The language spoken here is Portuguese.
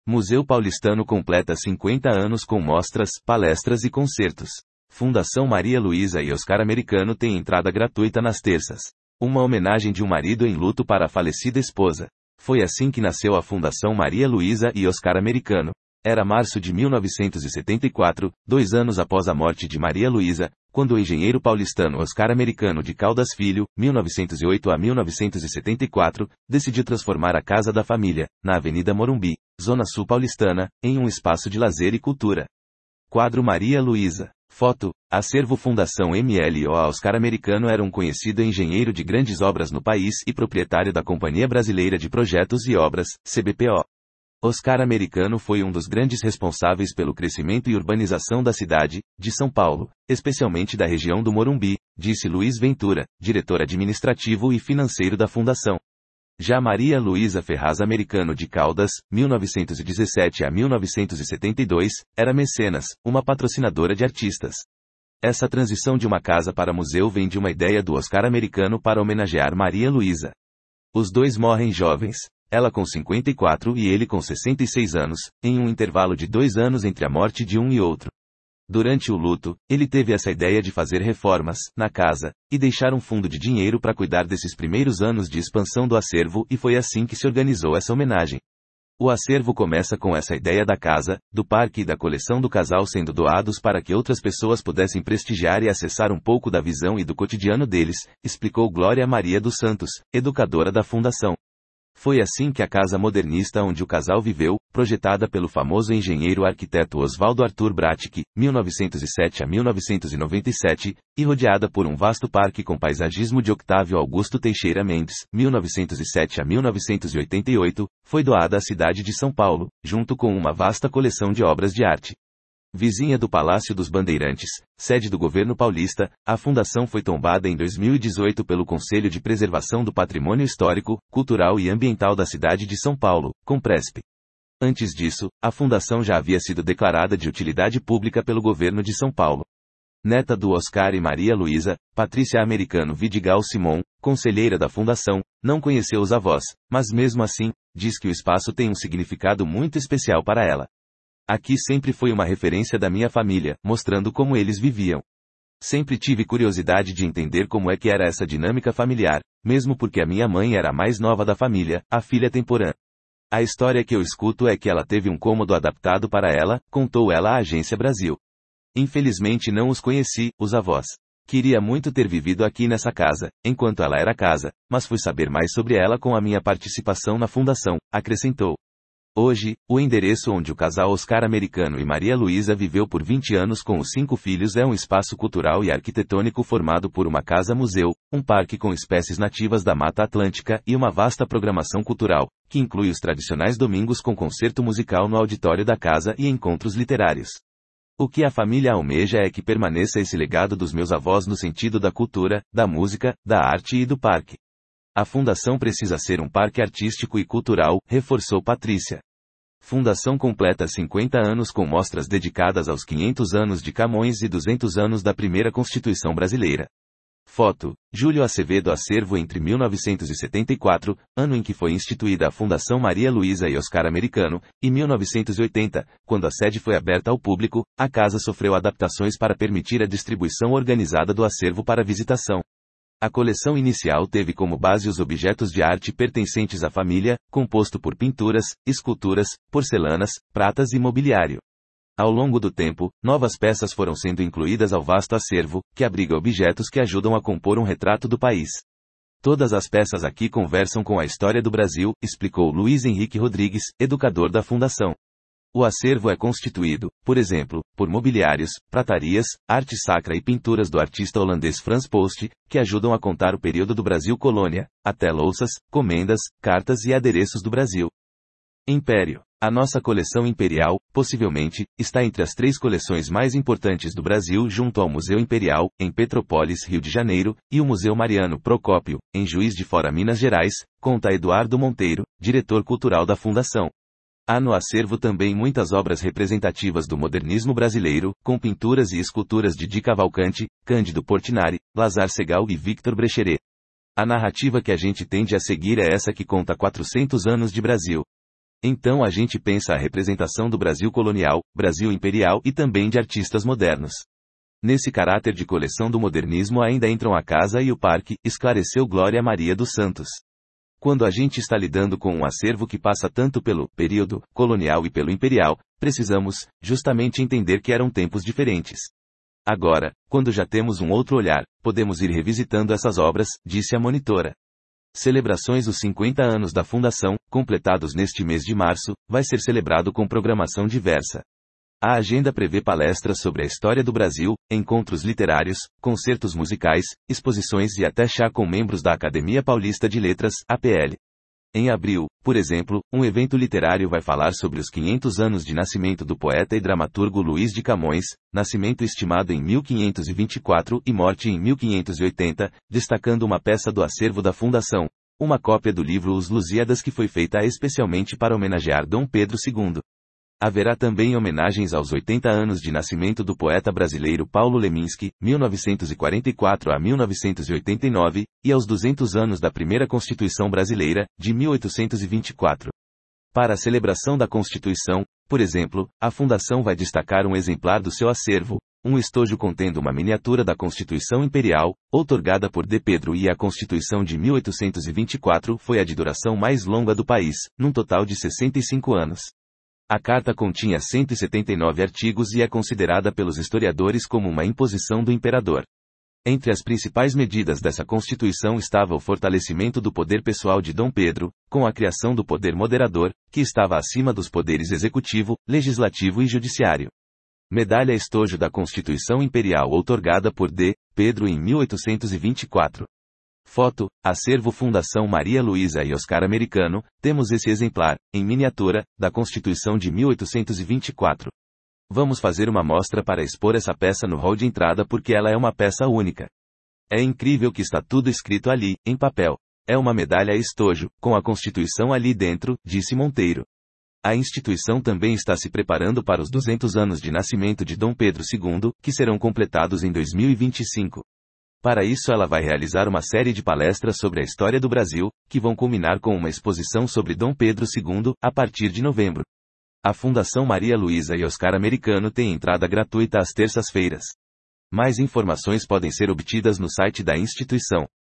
Museu Paulistano completa 50 anos com mostras, palestras e concertos. Fundação Maria Luísa e Oscar Americano tem entrada gratuita nas terças. Uma homenagem de um marido em luto para a falecida esposa. Foi assim que nasceu a Fundação Maria Luísa e Oscar Americano. Era março de 1974, 2 anos após a morte de Maria Luísa, quando o engenheiro paulistano Oscar Americano de Caldas Filho, 1908 a 1974, decidiu transformar a casa da família, na Avenida Morumbi, Zona Sul paulistana, em um espaço de lazer e cultura. Quadro Maria Luísa. Foto, acervo Fundação MLO. Oscar Americano era um conhecido engenheiro de grandes obras no país e proprietário da Companhia Brasileira de Projetos e Obras, CBPO. Oscar Americano foi um dos grandes responsáveis pelo crescimento e urbanização da cidade, de São Paulo, especialmente da região do Morumbi, disse Luiz Ventura, diretor administrativo e financeiro da Fundação. Já Maria Luísa Ferraz Americano de Caldas, 1917 a 1972, era mecenas, uma patrocinadora de artistas. Essa transição de uma casa para museu vem de uma ideia do Oscar Americano para homenagear Maria Luísa. Os dois morrem jovens. Ela com 54 e ele com 66 anos, em um intervalo de 2 anos entre a morte de um e outro. Durante o luto, ele teve essa ideia de fazer reformas, na casa, e deixar um fundo de dinheiro para cuidar desses primeiros anos de expansão do acervo e foi assim que se organizou essa homenagem. O acervo começa com essa ideia da casa, do parque e da coleção do casal sendo doados para que outras pessoas pudessem prestigiar e acessar um pouco da visão e do cotidiano deles, explicou Glória Maria dos Santos, educadora da Fundação. Foi assim que a casa modernista onde o casal viveu, projetada pelo famoso engenheiro arquiteto Oswaldo Arthur Bratic, 1907 a 1997, e rodeada por um vasto parque com paisagismo de Octávio Augusto Teixeira Mendes, 1907 a 1988, foi doada à cidade de São Paulo, junto com uma vasta coleção de obras de arte. Vizinha do Palácio dos Bandeirantes, sede do governo paulista, a fundação foi tombada em 2018 pelo Conselho de Preservação do Patrimônio Histórico, Cultural e Ambiental da cidade de São Paulo, Compresp. Antes disso, a fundação já havia sido declarada de utilidade pública pelo governo de São Paulo. Neta do Oscar e Maria Luísa, Patrícia Americano Vidigal Simon, conselheira da fundação, não conheceu os avós, mas mesmo assim, diz que o espaço tem um significado muito especial para ela. Aqui sempre foi uma referência da minha família, mostrando como eles viviam. Sempre tive curiosidade de entender como é que era essa dinâmica familiar, mesmo porque a minha mãe era a mais nova da família, a filha temporã. A história que eu escuto é que ela teve um cômodo adaptado para ela, contou ela à Agência Brasil. Infelizmente não os conheci, os avós. Queria muito ter vivido aqui nessa casa, enquanto ela era casa, mas fui saber mais sobre ela com a minha participação na fundação, acrescentou. Hoje, o endereço onde o casal Oscar Americano e Maria Luísa viveu por 20 anos com os 5 filhos é um espaço cultural e arquitetônico formado por uma casa-museu, um parque com espécies nativas da Mata Atlântica e uma vasta programação cultural, que inclui os tradicionais domingos com concerto musical no auditório da casa e encontros literários. O que a família almeja é que permaneça esse legado dos meus avós no sentido da cultura, da música, da arte e do parque. A fundação precisa ser um parque artístico e cultural, reforçou Patrícia. Fundação completa 50 anos com mostras dedicadas aos 500 anos de Camões e 200 anos da primeira Constituição Brasileira. Foto, Júlio Acevedo. Acervo entre 1974, ano em que foi instituída a Fundação Maria Luísa e Oscar Americano, e 1980, quando a sede foi aberta ao público, a casa sofreu adaptações para permitir a distribuição organizada do acervo para visitação. A coleção inicial teve como base os objetos de arte pertencentes à família, composto por pinturas, esculturas, porcelanas, pratas e mobiliário. Ao longo do tempo, novas peças foram sendo incluídas ao vasto acervo, que abriga objetos que ajudam a compor um retrato do país. Todas as peças aqui conversam com a história do Brasil, explicou Luiz Henrique Rodrigues, educador da Fundação. O acervo é constituído, por exemplo, por mobiliários, pratarias, arte sacra e pinturas do artista holandês Frans Post, que ajudam a contar o período do Brasil colônia, até louças, comendas, cartas e adereços do Brasil. Império. A nossa coleção imperial, possivelmente, está entre as 3 coleções mais importantes do Brasil junto ao Museu Imperial, em Petrópolis, Rio de Janeiro, e o Museu Mariano Procópio, em Juiz de Fora, Minas Gerais, conta Eduardo Monteiro, diretor cultural da Fundação. Há no acervo também muitas obras representativas do modernismo brasileiro, com pinturas e esculturas de Di Cavalcanti, Cândido Portinari, Lazar Segal e Victor Brecheret. A narrativa que a gente tende a seguir é essa que conta 400 anos de Brasil. Então a gente pensa a representação do Brasil colonial, Brasil imperial e também de artistas modernos. Nesse caráter de coleção do modernismo ainda entram a casa e o parque, esclareceu Glória Maria dos Santos. Quando a gente está lidando com um acervo que passa tanto pelo período colonial e pelo imperial, precisamos, justamente, entender que eram tempos diferentes. Agora, quando já temos um outro olhar, podemos ir revisitando essas obras, disse a monitora. Celebrações dos 50 anos da Fundação, completados neste mês de março, vai ser celebrado com programação diversa. A agenda prevê palestras sobre a história do Brasil, encontros literários, concertos musicais, exposições e até chá com membros da Academia Paulista de Letras, APL. Em abril, por exemplo, um evento literário vai falar sobre os 500 anos de nascimento do poeta e dramaturgo Luís de Camões, nascimento estimado em 1524 e morte em 1580, destacando uma peça do acervo da Fundação, uma cópia do livro Os Lusíadas que foi feita especialmente para homenagear Dom Pedro II. Haverá também homenagens aos 80 anos de nascimento do poeta brasileiro Paulo Leminski, 1944 a 1989, e aos 200 anos da primeira Constituição Brasileira, de 1824. Para a celebração da Constituição, por exemplo, a Fundação vai destacar um exemplar do seu acervo, um estojo contendo uma miniatura da Constituição Imperial, outorgada por D. Pedro, e a Constituição de 1824 foi a de duração mais longa do país, num total de 65 anos. A carta continha 179 artigos e é considerada pelos historiadores como uma imposição do imperador. Entre as principais medidas dessa Constituição estava o fortalecimento do poder pessoal de Dom Pedro, com a criação do poder moderador, que estava acima dos poderes executivo, legislativo e judiciário. Medalha estojo da Constituição Imperial outorgada por D. Pedro em 1824. Foto, acervo Fundação Maria Luísa e Oscar Americano, temos esse exemplar, em miniatura, da Constituição de 1824. Vamos fazer uma mostra para expor essa peça no hall de entrada porque ela é uma peça única. É incrível que está tudo escrito ali, em papel. É uma medalha estojo, com a Constituição ali dentro, disse Monteiro. A instituição também está se preparando para os 200 anos de nascimento de Dom Pedro II, que serão completados em 2025. Para isso ela vai realizar uma série de palestras sobre a história do Brasil, que vão culminar com uma exposição sobre Dom Pedro II, a partir de novembro. A Fundação Maria Luísa e Oscar Americano tem entrada gratuita às terças-feiras. Mais informações podem ser obtidas no site da instituição.